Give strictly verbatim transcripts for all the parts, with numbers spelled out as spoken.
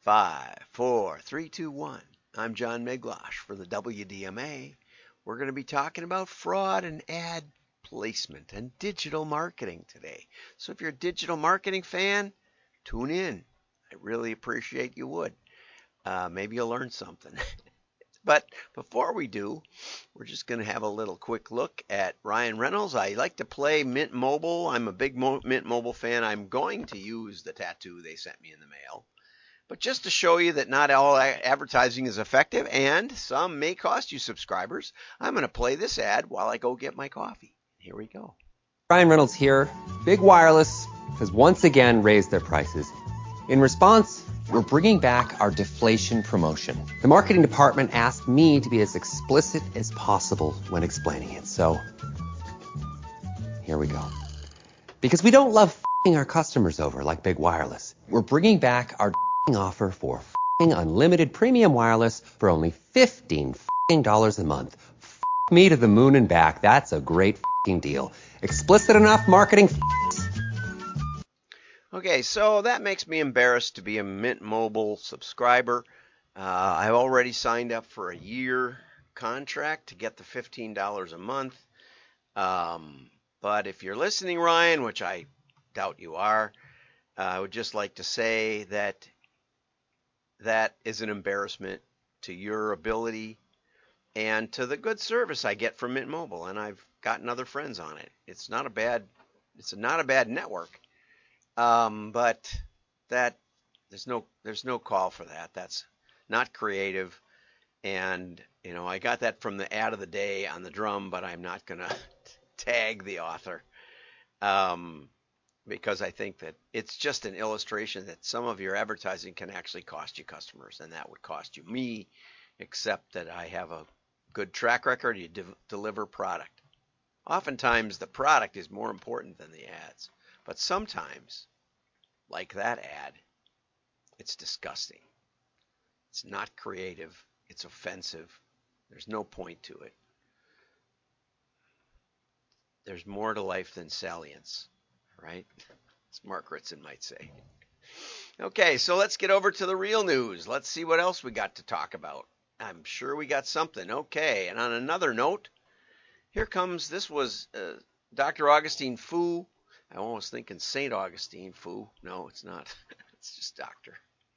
Five, four, three, two, one. I'm John Miglosh for the W D M A. We're going to be talking about fraud and ad placement and digital marketing today. So if you're a digital marketing fan, tune in. I really appreciate you would. Uh, maybe you'll learn something. But before we do, we're just going to have a little quick look at Ryan Reynolds. I like to play Mint Mobile. I'm a big Mo- Mint Mobile fan. I'm going to use the tattoo they sent me in the mail. But just to show you that not all advertising is effective and some may cost you subscribers, I'm going to play this ad while I go get my coffee. Here we go. Ryan Reynolds here. Big Wireless has once again raised their prices. In response, we're bringing back our deflation promotion. The marketing department asked me to be as explicit as possible when explaining it. So here we go. Because we don't love f***ing our customers over like Big Wireless. We're bringing back our offer for f***ing unlimited premium wireless for only fifteen f***ing dollars a month. F*** me to the moon and back. That's a great f***ing deal. Explicit enough marketing f***s. Okay, so that makes me embarrassed to be a Mint Mobile subscriber. Uh, I've already signed up for a year contract to get the fifteen dollars a month. Um, but if you're listening, Ryan, which I doubt you are, uh, I would just like to say that that is an embarrassment to your ability and to the good service I get from Mint Mobile, and I've gotten other friends on it. It's not a bad, it's not a bad network, um, but that there's no there's no call for that. That's not creative, and you know I got that from the ad of the day on the drum, but I'm not gonna tag the author. Um, because I think that it's just an illustration that some of your advertising can actually cost you customers, and that would cost you me, except that I have a good track record. You de- deliver product. Oftentimes, the product is more important than the ads, but sometimes, like that ad, it's disgusting. It's not creative. It's offensive. There's no point to it. There's more to life than salience, right? As Mark Ritson might say. Okay, so let's get over to the real news. Let's see what else we got to talk about. I'm sure we got something. Okay, and on another note, here comes, this was uh, Doctor Augustine Fou. I was thinking Saint Augustine Fou. No, it's not. It's just doctor.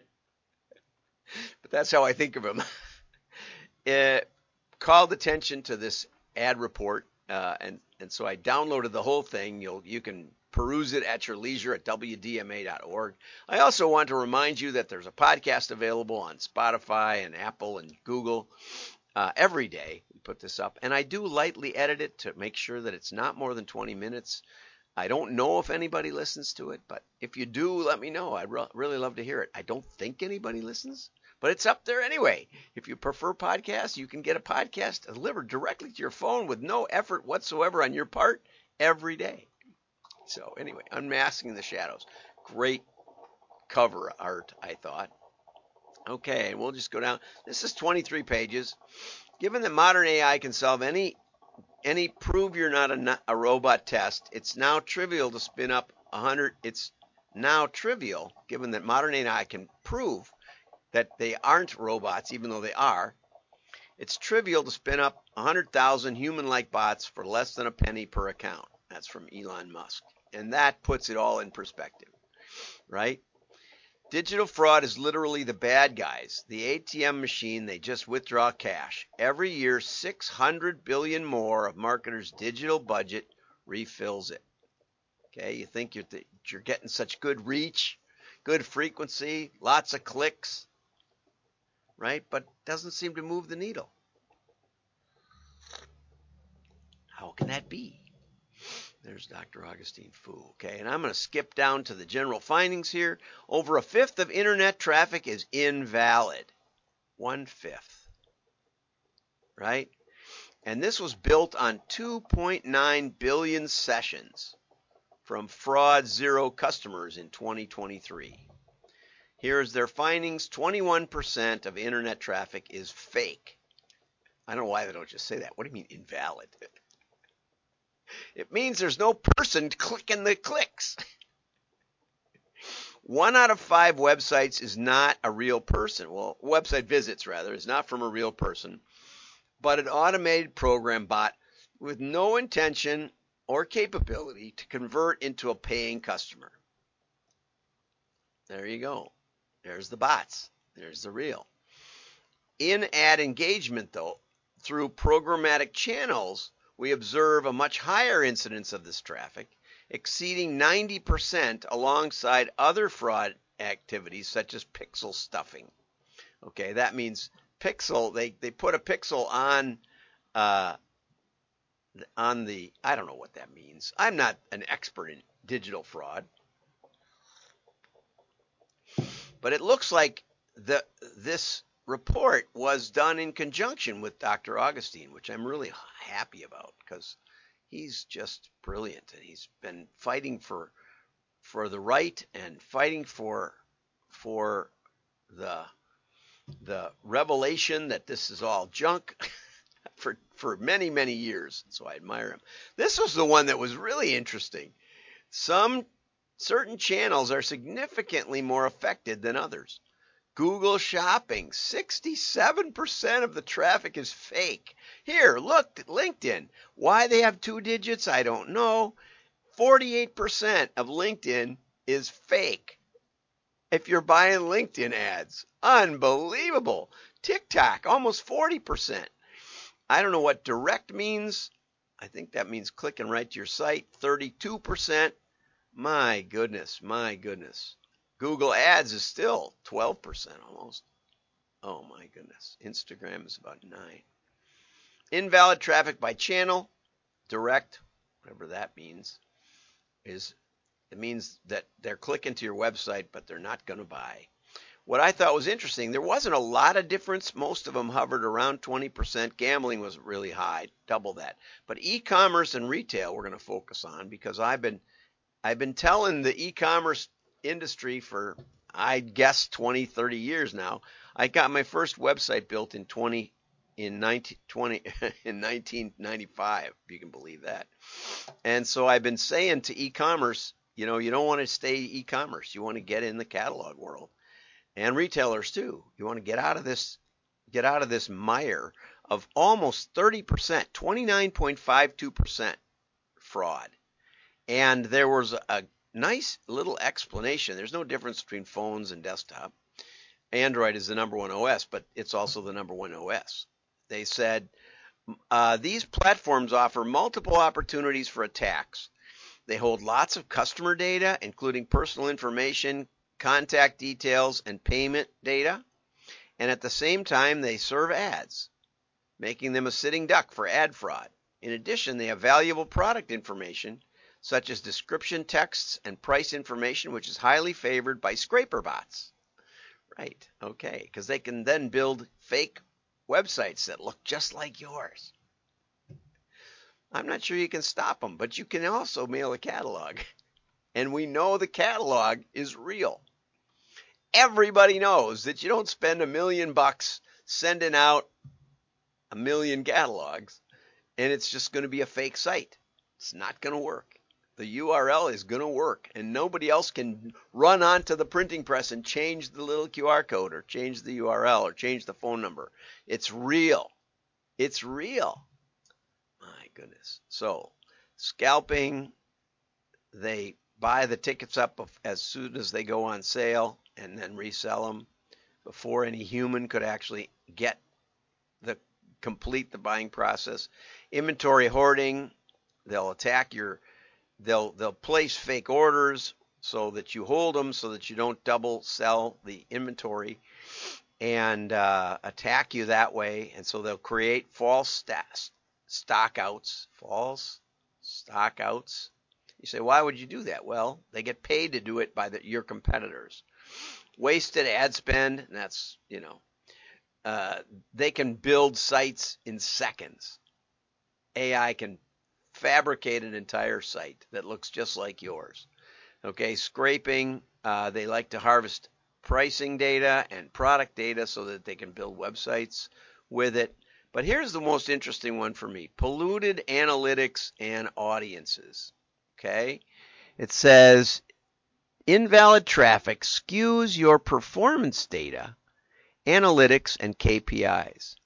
But that's how I think of him. It called attention to this ad report, uh, and, and so I downloaded the whole thing. You'll You can peruse it at your leisure at W D M A dot org. I also want to remind you that there's a podcast available on Spotify and Apple and Google uh, every day. We put this up, and I do lightly edit it to make sure that it's not more than twenty minutes. I don't know if anybody listens to it, but if you do, let me know. I'd re- really love to hear it. I don't think anybody listens, but it's up there anyway. If you prefer podcasts, you can get a podcast delivered directly to your phone with no effort whatsoever on your part every day. So anyway, Unmasking the Shadows. Great cover art, I thought. Okay, we'll just go down. This is twenty-three pages. Given that modern A I can solve any any prove you're not a, a robot test, it's now trivial to spin up one hundred. It's now trivial, given that modern A I can prove that they aren't robots, even though they are. It's trivial to spin up one hundred thousand human-like bots for less than a penny per account. That's from Elon Musk. And that puts it all in perspective, right? Digital fraud is literally the bad guys. The A T M machine, they just withdraw cash. Every year, six hundred billion dollars more of marketers' digital budget refills it. Okay, you think you're, th- you're getting such good reach, good frequency, lots of clicks, right? But doesn't seem to move the needle. How can that be? There's Doctor Augustine Fou. Okay, and I'm going to skip down to the general findings here. Over a fifth of internet traffic is invalid. One fifth. Right? And this was built on two point nine billion sessions from fraud zero customers in twenty twenty-three. Here's their findings. twenty-one percent of internet traffic is fake. I don't know why they don't just say that. What do you mean invalid? It means there's no person clicking the clicks. One out of five websites is not a real person. Well, website visits, rather, is not from a real person, but an automated program bot with no intention or capability to convert into a paying customer. There you go. There's the bots. There's the real. In ad engagement, though, through programmatic channels, we observe a much higher incidence of this traffic, exceeding ninety percent alongside other fraud activities such as pixel stuffing. Okay, that means pixel, they, they put a pixel on uh, on the, I don't know what that means. I'm not an expert in digital fraud. But it looks like the this report was done in conjunction with Doctor Augustine, which I'm really happy about because he's just brilliant and he's been fighting for for the right and fighting for for the the revelation that this is all junk for for many many years. So I admire him. This was the one that was really interesting. Some certain channels are significantly more affected than others. Google Shopping, sixty-seven percent of the traffic is fake. Here, look, LinkedIn. Why they have two digits, I don't know. forty-eight percent of LinkedIn is fake. If you're buying LinkedIn ads, unbelievable. TikTok, almost forty percent. I don't know what direct means. I think that means clicking right to your site, thirty-two percent. My goodness, my goodness. Google Ads is still twelve percent almost. Oh my goodness. Instagram is about nine. Invalid traffic by channel, direct, whatever that means, is it means that they're clicking to your website, but they're not going to buy. What I thought was interesting, there wasn't a lot of difference. Most of them hovered around twenty percent. Gambling was really high, double that. But e-commerce and retail we're going to focus on because I've been I've been telling the e-commerce industry for, I guess, twenty, thirty years now. I got my first website built in twenty in nineteen twenty in nineteen ninety-five, if you can believe that. And so I've been saying to e-commerce, you know, you don't want to stay e-commerce. You want to get in the catalog world. And retailers too. You want to get out of this get out of this mire of almost thirty percent, twenty-nine point five two percent fraud. And there was a nice little explanation. There's no difference between phones and desktop. Android is the number one O S, but it's also the number one O S. They said uh, these platforms offer multiple opportunities for attacks. They hold lots of customer data, including personal information, contact details, and payment data. And at the same time, they serve ads, making them a sitting duck for ad fraud. In addition, they have valuable product information, such as description texts and price information, which is highly favored by scraper bots. Right, okay, because they can then build fake websites that look just like yours. I'm not sure you can stop them, but you can also mail a catalog. And we know the catalog is real. Everybody knows that you don't spend a million bucks sending out a million catalogs, and it's just going to be a fake site. It's not going to work. The U R L is going to work, and nobody else can run onto the printing press and change the little Q R code or change the U R L or change the phone number. It's real. It's real. My goodness. So, scalping, they buy the tickets up as soon as they go on sale and then resell them before any human could actually get the complete the buying process. Inventory hoarding, they'll attack your They'll they'll place fake orders so that you hold them so that you don't double sell the inventory and uh, attack you that way. And so they'll create false stats, stock outs, false stock outs. You say, why would you do that? Well, they get paid to do it by the, your competitors. Wasted ad spend, and that's, you know, uh, they can build sites in seconds. A I can fabricate an entire site that looks just like yours. Okay, scraping, uh, they like to harvest pricing data and product data so that they can build websites with it. But here's the most interesting one for me, polluted analytics and audiences. Okay, it says Invalid traffic skews your performance data, analytics, and K P Is.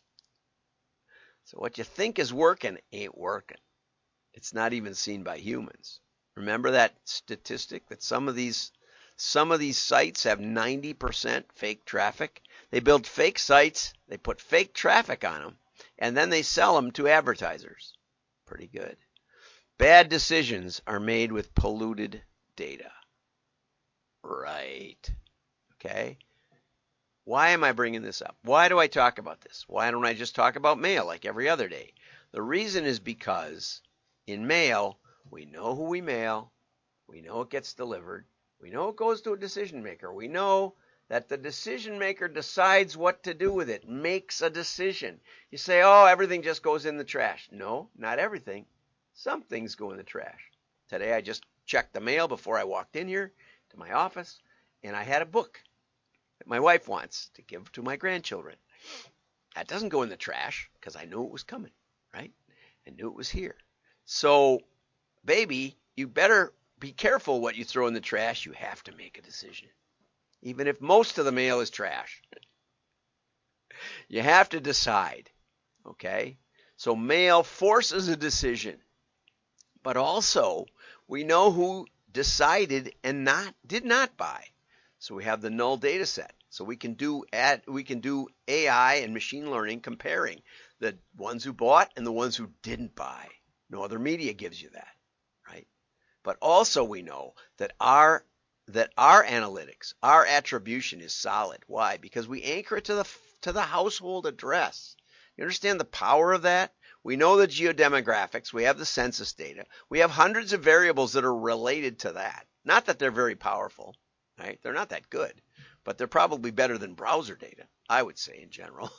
So what you think is working ain't working. It's not even seen by humans. Remember that statistic that some of these some of these sites have ninety percent fake traffic? They build fake sites, they put fake traffic on them, and then they sell them to advertisers. Pretty good. Bad decisions are made with polluted data. Right. Okay. Why am I bringing this up? Why do I talk about this? Why don't I just talk about mail like every other day? The reason is because in mail, we know who we mail. We know it gets delivered. We know it goes to a decision maker. We know that the decision maker decides what to do with it, makes a decision. You say, oh, everything just goes in the trash. No, not everything. Some things go in the trash. Today I just checked the mail before I walked in here to my office, and I had a book that my wife wants to give to my grandchildren. That doesn't go in the trash because I knew it was coming, right? I knew it was here. So, baby, you better be careful what you throw in the trash. You have to make a decision. Even if most of the mail is trash. You have to decide, okay? So mail forces a decision. But also, we know who decided and not did not buy. So we have the null data set. So we can do ad, we can do A I and machine learning comparing the ones who bought and the ones who didn't buy. No other media gives you that, right? But also we know that our that our analytics, our attribution is solid. Why? Because we anchor it to the to the household address. You understand the power of that? We know the geodemographics. We have the census data. We have hundreds of variables that are related to that. Not that they're very powerful, right? They're not that good, but they're probably better than browser data, I would say in general,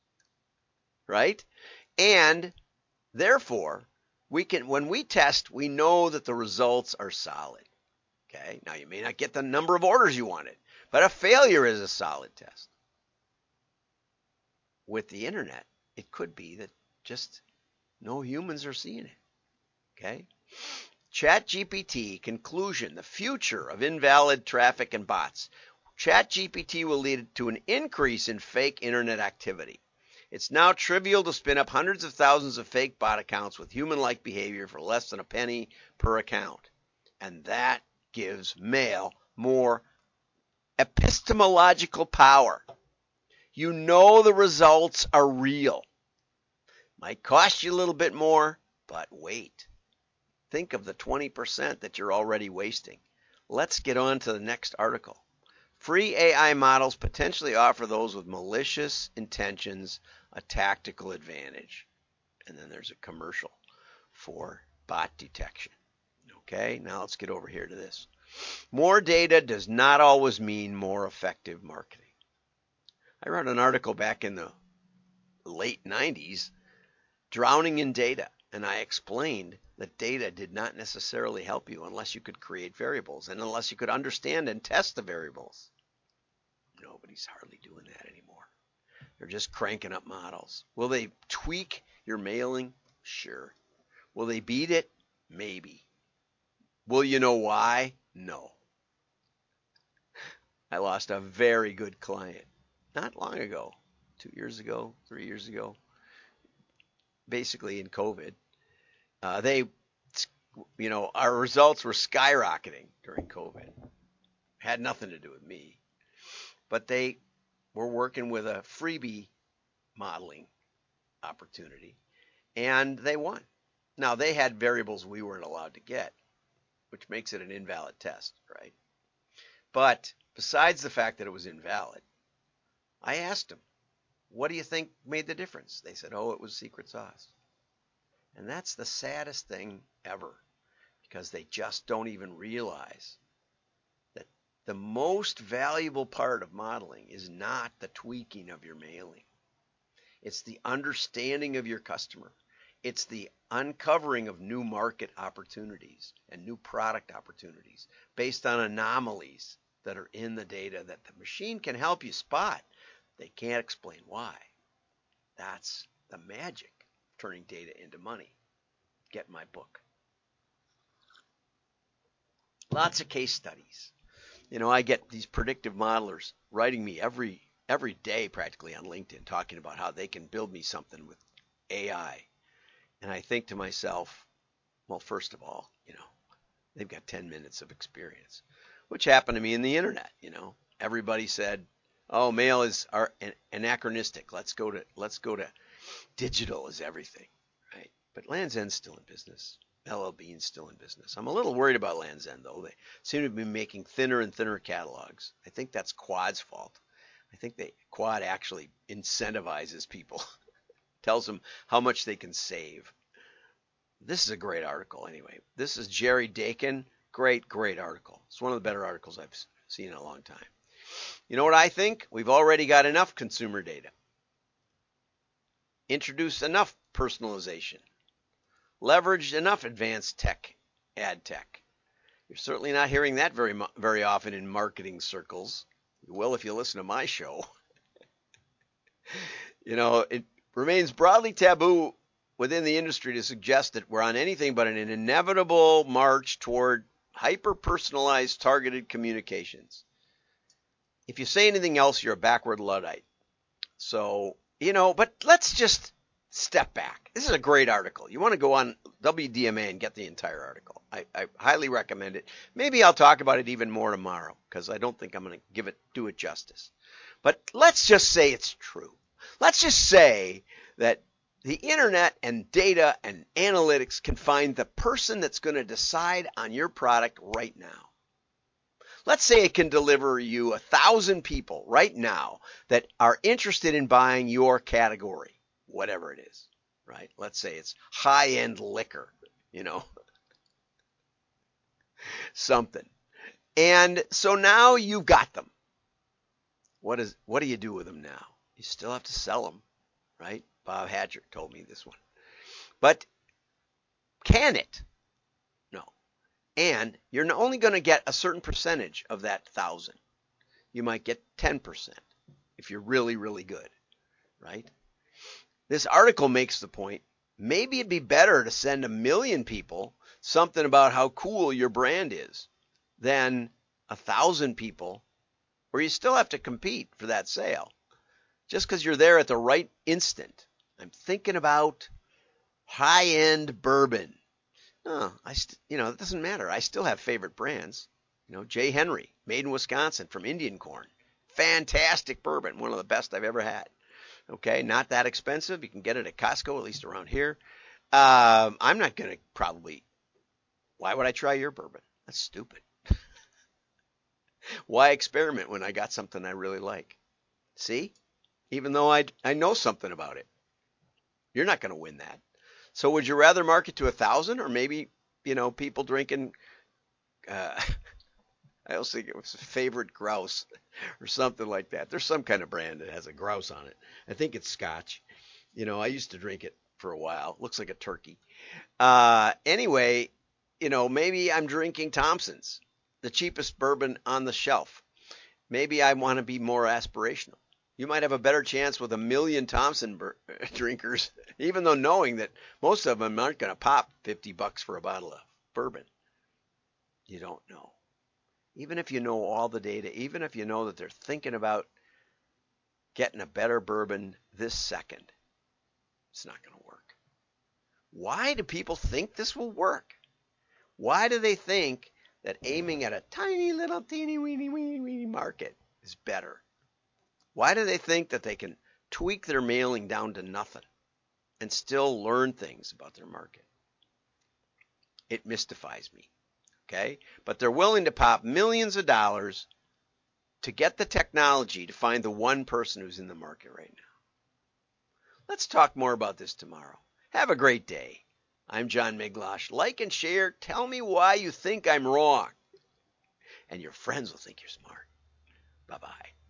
right? And therefore, we can, when we test, we know that the results are solid. Okay. Now you may not get the number of orders you wanted, but a failure is a solid test. With the internet, it could be that just no humans are seeing it. Okay. ChatGPT conclusion: the future of invalid traffic and bots. ChatGPT will lead to an increase in fake internet activity. It's now trivial to spin up hundreds of thousands of fake bot accounts with human-like behavior for less than a penny per account. And that gives mail more epistemological power. You know the results are real. Might cost you a little bit more, but wait. Think of the twenty percent that you're already wasting. Let's get on to the next article. Free A I models potentially offer those with malicious intentions a tactical advantage. And then there's a commercial for bot detection. Okay, now let's get over here to this. More data does not always mean more effective marketing. I wrote an article back in the late nineties, Drowning in Data, and I explained that data did not necessarily help you unless you could create variables and unless you could understand and test the variables. Nobody's hardly doing that anymore. They're just cranking up models. Will they tweak your mailing? Sure. Will they beat it? Maybe. Will you know why? No. I lost a very good client not long ago, two years ago, three years ago, basically in COVID. Uh, they, you know, our results were skyrocketing during COVID. Had nothing to do with me. But they were working with a freebie modeling opportunity, and they won. Now, they had variables we weren't allowed to get, which makes it an invalid test, right? But besides the fact that it was invalid, I asked them, what do you think made the difference? They said, oh, it was secret sauce. And that's the saddest thing ever, because they just don't even realize that the most valuable part of modeling is not the tweaking of your mailing. It's the understanding of your customer. It's the uncovering of new market opportunities and new product opportunities based on anomalies that are in the data that the machine can help you spot. They can't explain why. That's the magic of turning data into money. Get my book. Lots of case studies. You know, I get these predictive modelers writing me every every day practically on LinkedIn talking about how they can build me something with A I. And I think to myself, well, first of all, you know, they've got ten minutes of experience, which happened to me in the internet. You know, everybody said, "Oh, mail is our, anachronistic. Let's go to let's go to digital is everything," right? But Land's End's still in business. L L Bean's still in business. I'm a little worried about Land's End though. They seem to be making thinner and thinner catalogs. I think that's Quad's fault. I think they Quad actually incentivizes people, tells them how much they can save. This is a great article anyway. This is Jerry Dakin. Great, great article. It's one of the better articles I've seen in a long time. You know what I think? We've already got enough consumer data. Introduced enough personalization. Leveraged enough advanced tech, ad tech. You're certainly not hearing that very very often in marketing circles. You will if you listen to my show. You know, it remains broadly taboo within the industry to suggest that we're on anything but an inevitable march toward hyper-personalized targeted communications. If you say anything else, you're a backward Luddite. So, you know, but let's just step back. This is a great article. You want to go on W D M A and get the entire article. I, I highly recommend it. Maybe I'll talk about it even more tomorrow because I don't think I'm going to give it do it justice. But let's just say it's true. Let's just say that the internet and data and analytics can find the person that's going to decide on your product right now. Let's say it can deliver you a thousand people right now that are interested in buying your category, whatever it is, right? Let's say it's high-end liquor, you know, something. And so now you've got them. What is what do you do with them now? You still have to sell them, right? Bob Hatcher told me this one. But can it? No. And you're only going to get a certain percentage of that thousand. You might get ten percent if you're really, really good, right? This article makes the point, maybe it'd be better to send a million people something about how cool your brand is than a thousand people where you still have to compete for that sale. Just because you're there at the right instant. I'm thinking about high-end bourbon. No, I st- you know, it doesn't matter. I still have favorite brands. You know, J. Henry, made in Wisconsin from Indian corn. Fantastic bourbon, one of the best I've ever had. Okay, not that expensive. You can get it at Costco, at least around here. Um, I'm not going to probably, why would I try your bourbon? That's stupid. Why experiment when I got something I really like? See? Even though I I know something about it. You're not going to win that. So would you rather market to a thousand or maybe, you know, people drinking, uh, I also think it was favorite grouse or something like that. There's some kind of brand that has a grouse on it. I think it's Scotch. You know, I used to drink it for a while. Looks like a turkey. Uh, anyway, you know, maybe I'm drinking Thompson's, the cheapest bourbon on the shelf. Maybe I want to be more aspirational. You might have a better chance with a million Thompson bur- drinkers, even though knowing that most of them aren't going to pop fifty bucks for a bottle of bourbon. You don't know. Even if you know all the data, even if you know that they're thinking about getting a better bourbon this second, it's not going to work. Why do people think this will work? Why do they think that aiming at a tiny little teeny weeny weeny weeny market is better? Why do they think that they can tweak their mailing down to nothing and still learn things about their market? It mystifies me, okay? But they're willing to pop millions of dollars to get the technology to find the one person who's in the market right now. Let's talk more about this tomorrow. Have a great day. I'm John Miglosh. Like and share. Tell me why you think I'm wrong. And your friends will think you're smart. Bye-bye.